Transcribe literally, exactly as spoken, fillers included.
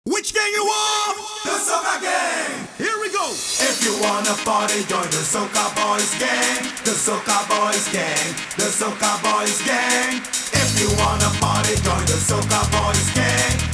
Which gang you are? The Soca Gang! Here we go! If you wanna party, join the Soca Boys Gang. The Soca Boys Gang. The Soca Boys Gang. If you wanna party, join the Soca Boys Gang.